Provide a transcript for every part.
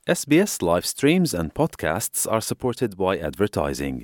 SBS live streams and podcasts are supported by advertising.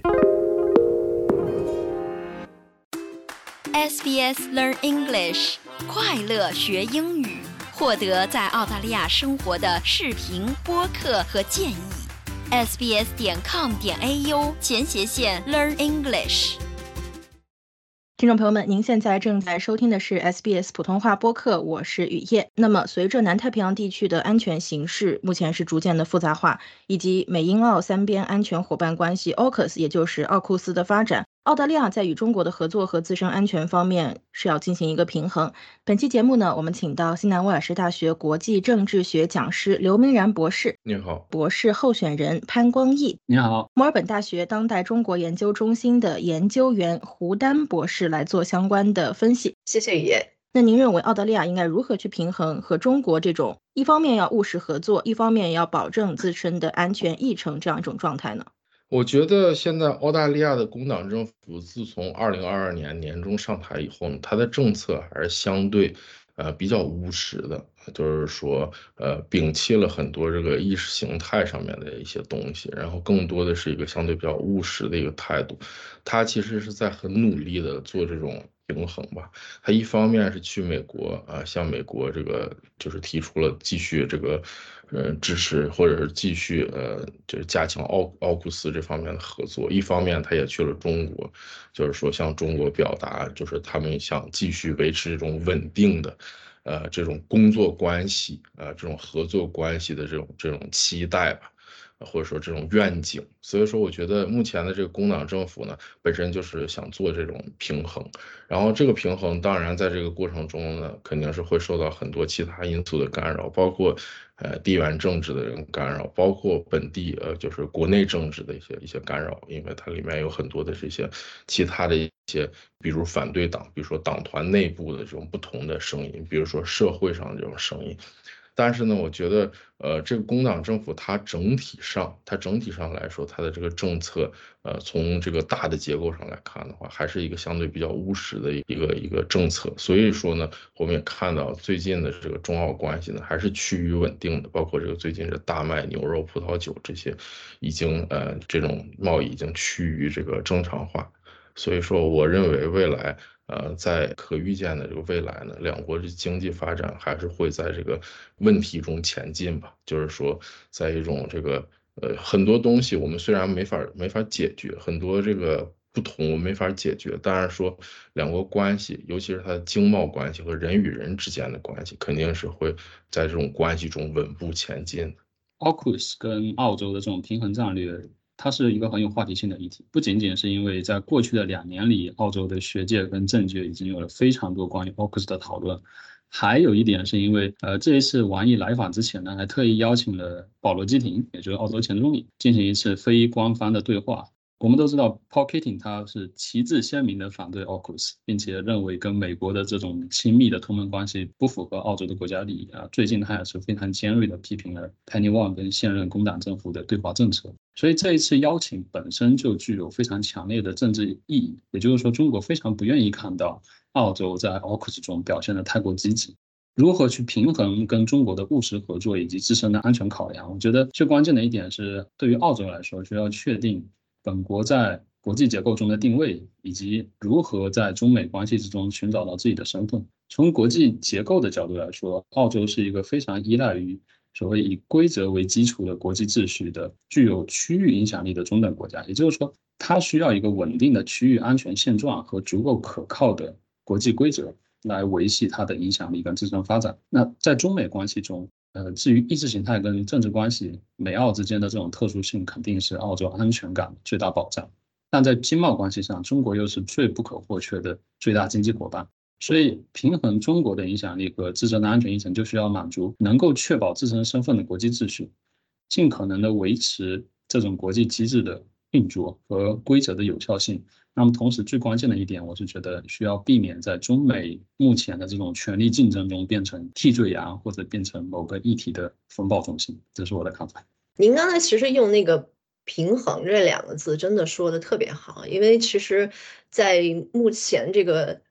SBS Learn English 快乐学英语，获得在澳大利亚生活的视频、播客和建议。sbs.com.au/Learn English。 听众朋友们，您现在正在收听的是 SBS 普通话播客，我是雨夜。那么随着南太平洋地区的安全形势目前是逐渐的复杂化，以及美英澳三边安全伙伴关系 AUKUS 也就是奥库斯的发展，澳大利亚在与中国的合作和自身安全方面是要进行一个平衡。本期节目呢，我们请到西南威尔士大学国际政治学讲师刘明然博士， 你好； 博士候选人潘光义， 你好； 墨尔本大学当代中国研究中心的研究员胡丹博士来做相关的分析。 谢谢雨夜。 那您认为澳大利亚应该如何去平衡和中国这种一方面要务实合作，一方面要保证自身的安全议程这样一种状态呢？ 我觉得现在澳大利亚的工党政府自从2022年年中上台以后呢，它的政策还是相对比较务实的，就是说摒弃了很多这个意识形态上面的一些东西，然后更多的是一个相对比较务实的一个态度。它其实是在很努力的做这种平衡吧。它一方面是去美国向美国这个就是提出了继续这个支持或者是继续就是加强奥库斯这方面的合作，一方面他也去了中国，就是说向中国表达就是他们想继续维持这种稳定的这种工作关系这种合作关系的这种期待吧，或者说这种愿景。所以说我觉得目前的这个工党政府呢，本身就是想做这种平衡，然后这个平衡当然在这个过程中呢，肯定是会受到很多其他因素的干扰，包括地缘政治的干扰，包括本地就是国内政治的一些干扰，因为它里面有很多的这些其他的一些，比如反对党，比如说党团内部的这种不同的声音，比如说社会上的这种声音。但是呢，我觉得这个工党政府它整体上来说，它的这个政策从这个大的结构上来看的话，还是一个相对比较务实的一个政策。所以说呢，我们也看到最近的这个中澳关系呢，还是趋于稳定的，包括这个最近这大麦、牛肉、葡萄酒这些已经这种贸易已经趋于这个正常化。所以说我认为未来在可预见的这个未来呢，两国的经济发展还是会在这个问题中前进吧。就是说在一种这个很多东西我们虽然没法解决，很多这个不同我们没法解决，当然说两国关系，尤其是它的经贸关系和人与人之间的关系，肯定是会在这种关系中稳步前进的。 AUKUS 跟澳洲的这种平衡战略，它是一个很有话题性的议题，不仅仅是因为在过去的2年里，澳洲的学界跟政界已经有了非常多关于 AUKUS 的讨论，还有一点是因为这一次王毅来访之前呢，还特意邀请了保罗基廷，也就是澳洲前总理，进行一次非官方的对话。我们都知道 Paul Keating 他是旗帜鲜明的反对 AUKUS， 并且认为跟美国的这种亲密的同盟关系不符合澳洲的国家利益最近他也是非常尖锐的批评了 Penny Wong 跟现任工党政府的对华政策。所以这一次邀请本身就具有非常强烈的政治意义，也就是说中国非常不愿意看到澳洲在 AUKUS 中表现得太过积极。如何去平衡跟中国的务实合作以及自身的安全考量，我觉得最关键的一点是对于澳洲来说，需要确定本国在国际结构中的定位，以及如何在中美关系之中寻找到自己的身份。从国际结构的角度来说，澳洲是一个非常依赖于所谓以规则为基础的国际秩序的具有区域影响力的中等国家，也就是说它需要一个稳定的区域安全现状和足够可靠的国际规则来维系它的影响力跟自身发展。那在中美关系中至于意识形态跟政治关系，美澳之间的这种特殊性肯定是澳洲安全感的最大保障。但在经贸关系上，中国又是最不可或缺的最大经济伙伴，所以平衡中国的影响力和自身的安全议程，就需要满足能够确保自身身份的国际秩序，尽可能的维持这种国际机制的运作和规则的有效性。那么同时最关键的一点，我是觉得需要避免在中美目前的这种权力竞争中变成替罪羊，或者变成某个议题的风暴中心。这是我的看法。 您刚才其实用那个平衡这2个字真的说的特别好，因为其实在目前这个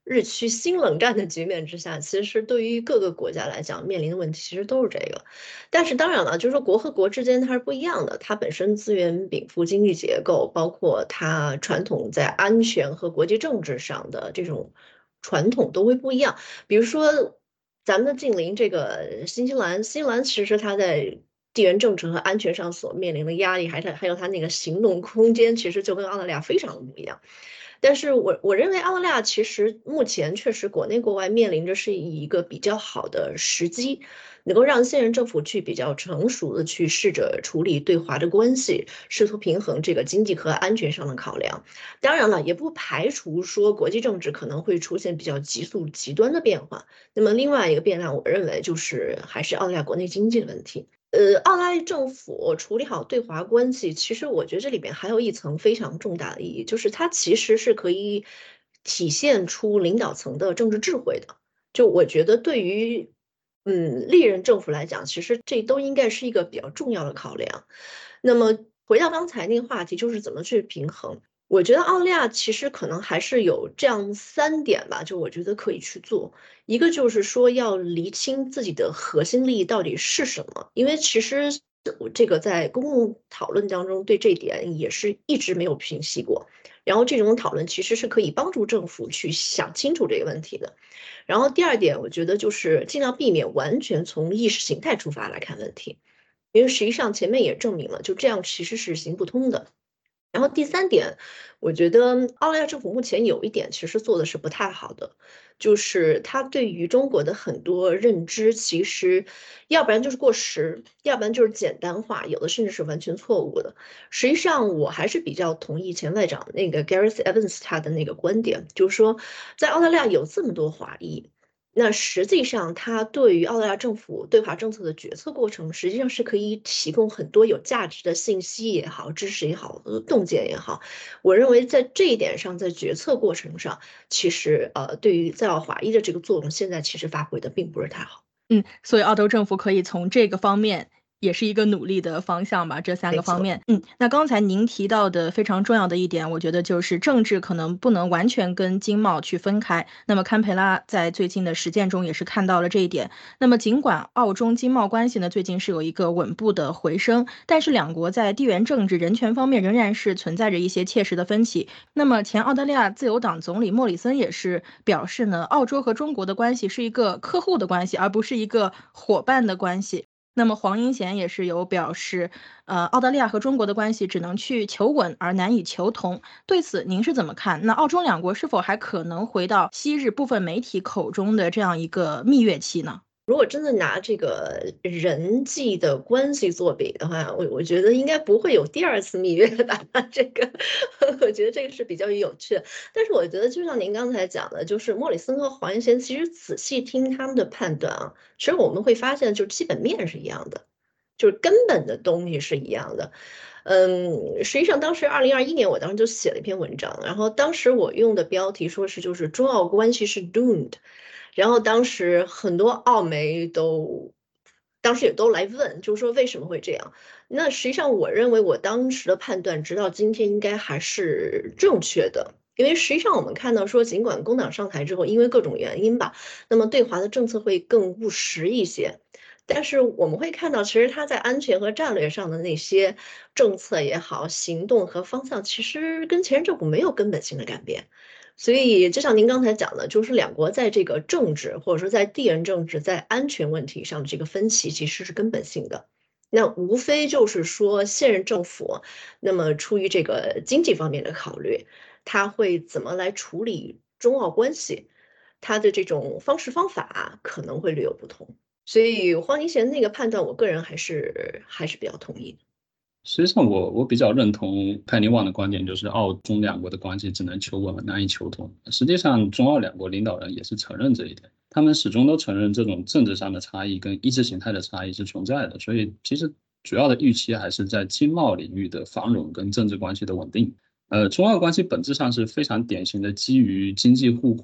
日趋新冷战的局面之下，其实对于各个国家来讲面临的问题其实都是这个。但是当然了，就是说国和国之间它是不一样的，它本身资源禀赋、经济结构，包括它传统在安全和国际政治上的这种传统都会不一样。比如说咱们的近邻这个新西兰，新西兰其实它在地缘政治和安全上所面临的压力，还有它那个行动空间，其实就跟澳大利亚非常的不一样。但是我认为澳大利亚其实目前确实国内国外面临着是一个比较好的时机，能够让现任政府去比较成熟的去试着处理对华的关系，试图平衡这个经济和安全上的考量。当然了，也不排除说国际政治可能会出现比较急速极端的变化。那么另外一个变量，我认为就是还是澳大利亚国内经济的问题。澳大利亚政府处理好对华关系，其实我觉得这里面还有一层非常重大的意义，就是它其实是可以体现出领导层的政治智慧的。就我觉得对于历任政府来讲，其实这都应该是一个比较重要的考量。那么回到刚才那个话题，就是怎么去平衡。我觉得澳大利亚其实可能还是有这样3点吧，就我觉得可以去做。一个就是说要厘清自己的核心利益到底是什么，因为其实这个在公共讨论当中对这一点也是一直没有平息过。然后这种讨论其实是可以帮助政府去想清楚这个问题的。然后第二点，我觉得就是尽量避免完全从意识形态出发来看问题，因为实际上前面也证明了，就这样其实是行不通的。然后第3点，我觉得澳大利亚政府目前有一点其实做的是不太好的，就是他对于中国的很多认知，其实要不然就是过时，要不然就是简单化，有的甚至是完全错误的。实际上，我还是比较同意前外长那个 Gareth Evans 他的那个观点，就是说，在澳大利亚有这么多华裔。那实际上，它对于澳大利亚政府对华政策的决策过程，实际上是可以提供很多有价值的信息也好、知识也好、洞见也好。我认为在这一点上，在决策过程上，其实对于在澳华裔的这个作用，现在其实发挥的并不是太好。 所以澳洲政府可以从这个方面也是一个努力的方向吧，这3个方面。那刚才您提到的非常重要的一点，我觉得就是政治可能不能完全跟经贸去分开。那么堪培拉在最近的实践中也是看到了这一点。那么尽管澳中经贸关系呢最近是有一个稳步的回升，但是两国在地缘政治、人权方面仍然是存在着一些切实的分歧。那么前澳大利亚自由党总理莫里森也是表示呢，澳洲和中国的关系是一个客户的关系，而不是一个伙伴的关系。那么黄英贤也是有表示，澳大利亚和中国的关系只能去求稳而难以求同。对此您是怎么看？那澳中两国是否还可能回到昔日部分媒体口中的这样一个蜜月期呢？ 如果真的拿这个人际的关系做比的话，我觉得应该不会有第2次蜜月吧。这个我觉得这个是比较有趣的。但是我觉得就像您刚才讲的，就是莫里森和黄英贤，其实仔细听他们的判断啊，其实我们会发现，就基本面是一样的，就是根本的东西是一样的。实际上当时2021年，我当时就写了一篇文章，然后当时我用的标题说是就是中澳关系是 doomed。然后当时很多澳媒当时也都来问，就是说为什么会这样？那实际上我认为我当时的判断，直到今天应该还是正确的。因为实际上我们看到说，尽管工党上台之后，因为各种原因吧，那么对华的政策会更务实一些。但是我们会看到，其实他在安全和战略上的那些政策也好，行动和方向，其实跟前任政府没有根本性的改变。所以就像您刚才讲的，就是两国在这个政治或者说在地缘政治、在安全问题上的这个分歧其实是根本性的。那无非就是说现任政府，那么出于这个经济方面的考虑，他会怎么来处理中澳关系，他的这种方式方法可能会略有不同。所以黄英贤那个判断，我个人还是比较同意的。 实际上我比较认同佩尼旺的观点，就是澳中两国的关系只能求稳难以求同。实际上中澳两国领导人也是承认这一点，他们始终都承认这种政治上的差异跟意识形态的差异是存在的，所以其实主要的预期还是在经贸领域的繁荣跟政治关系的稳定。中澳关系本质上是非常典型的基于经济互惠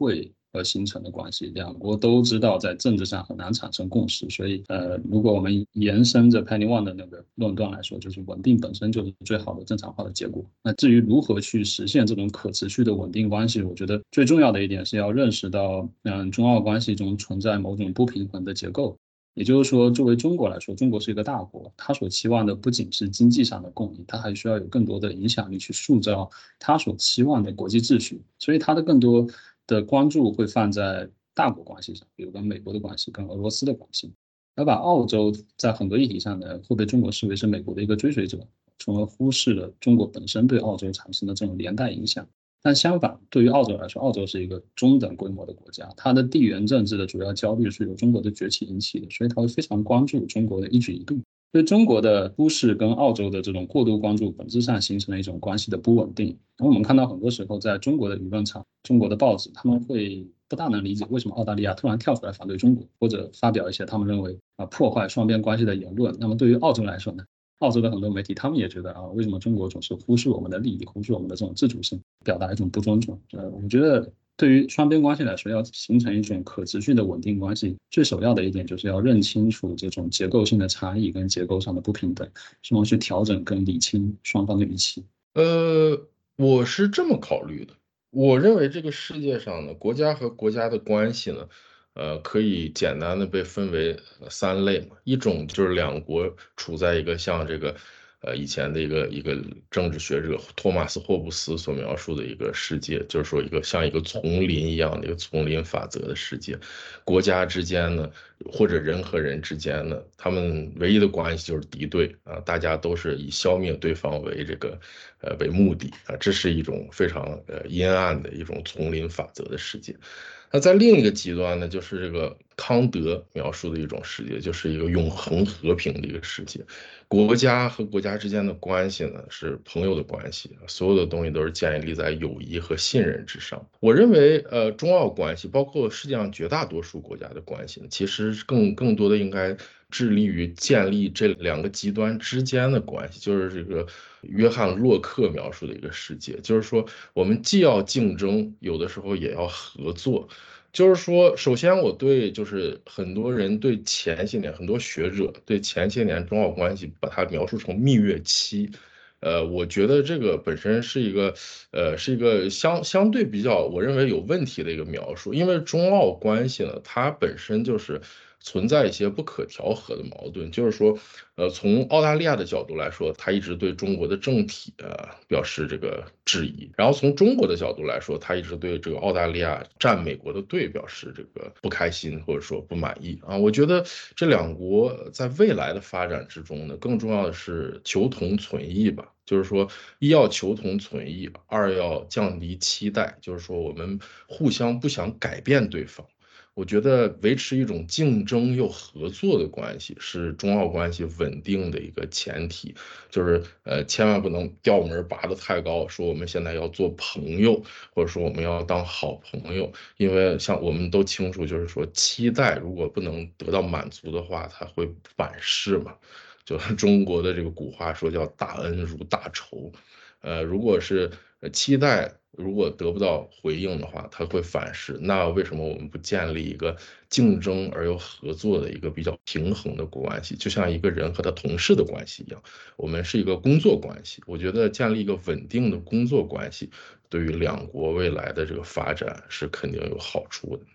而形成的关系，两国都知道在政治上很难产生共识，所以如果我们延伸着 Penny Wong 的那个论断来说，就是稳定本身就是最好的正常化的结果。那至于如何去实现这种可持续的稳定关系，我觉得最重要的一点是要认识到中澳关系中存在某种不平衡的结构。也就是说，作为中国来说，中国是一个大国，它所期望的不仅是经济上的共赢，它还需要有更多的影响力去塑造它所期望的国际秩序，所以它的更多的关注会放在大国关系上，比如跟美国的关系，跟俄罗斯的关系，而把澳洲在很多议题上呢，会被中国视为是美国的一个追随者，从而忽视了中国本身对澳洲产生的这种连带影响。但相反，对于澳洲来说，澳洲是一个中等规模的国家，它的地缘政治的主要焦虑是由中国的崛起引起的，所以它会非常关注中国的一举一动。所以中国的忽视跟澳洲的这种过度关注，本质上形成了一种关系的不稳定。然后我们看到很多时候，在中国的舆论场、中国的报纸，他们会不大能理解为什么澳大利亚突然跳出来反对中国，或者发表一些他们认为破坏双边关系的言论。那么对于澳洲来说呢？澳洲的很多媒体，他们也觉得为什么中国总是忽视我们的利益，忽视我们的这种自主性，表达一种不尊重。我觉得对于双边关系来说，要形成一种可持续的稳定关系，最首要的一点就是要认清楚这种结构性的差异跟结构上的不平等，希望去调整跟理清双方的预期。 我是这么考虑的，我认为这个世界上呢，国家和国家的关系呢，可以简单的被分为3类嘛。一种就是两国处在一个像这个以前的一个政治学者托马斯霍布斯所描述的一个世界，就是说像一个丛林一样的一个丛林法则的世界。国家之间呢，或者人和人之间呢，他们唯一的关系就是敌对啊，大家都是以消灭对方为为目的啊，这是一种非常阴暗的一种丛林法则的世界。那在另一个极端呢，就是这个康德描述的一种世界，就是一个永恒和平的一个世界。国家和国家之间的关系呢，是朋友的关系，所有的东西都是建立在友谊和信任之上。我认为，中澳关系，包括世界上绝大多数国家的关系呢，其实更多的应该致力于建立这2个极端之间的关系，就是这个约翰·洛克描述的一个世界，就是说我们既要竞争，有的时候也要合作。就是说，首先我对就是很多人对前些年很多学者对前些年中澳关系把它描述成蜜月期，我觉得这个本身是一个相对比较我认为有问题的一个描述，因为中澳关系呢，它本身就是存在一些不可调和的矛盾，就是说，从澳大利亚的角度来说，他一直对中国的政体表示这个质疑，然后从中国的角度来说，他一直对这个澳大利亚站美国的队表示这个不开心或者说不满意啊。我觉得这2国在未来的发展之中呢，更重要的是求同存异吧。就是说，一要求同存异，二要降低期待，就是说我们互相不想改变对方。我觉得维持一种竞争又合作的关系是中澳关系稳定的一个前提，就是千万不能调门拔得太高，说我们现在要做朋友，或者说我们要当好朋友，因为像我们都清楚，就是说期待如果不能得到满足的话，它会反噬嘛。就中国的这个古话说叫大恩如大仇，如果是期待如果得不到回应的话，它会反噬。那为什么我们不建立一个竞争而又合作的一个比较平衡的关系？就像一个人和他同事的关系一样，我们是一个工作关系。我觉得建立一个稳定的工作关系，对于2国未来的这个发展是肯定有好处的。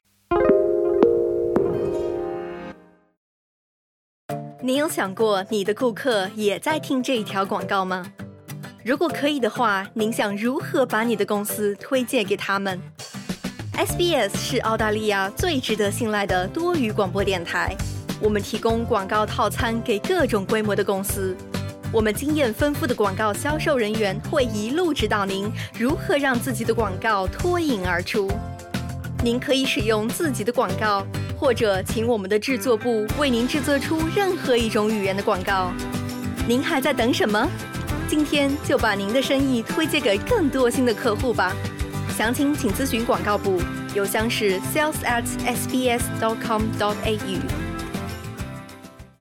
你有想过你的顾客也在听这一条广告吗？如果可以的话，您想如何把你的公司推荐给他们？ SBS 是澳大利亚最值得信赖的多语广播电台，我们提供广告套餐给各种规模的公司。我们经验丰富的广告销售人员会一路指导您如何让自己的广告脱颖而出。您可以使用自己的广告，或者请我们的制作部为您制作出任何一种语言的广告。您还在等什么？今天就把您的生意推荐给更多新的客户吧。详情请咨询广告部，邮箱是 sales@sbs.com.au。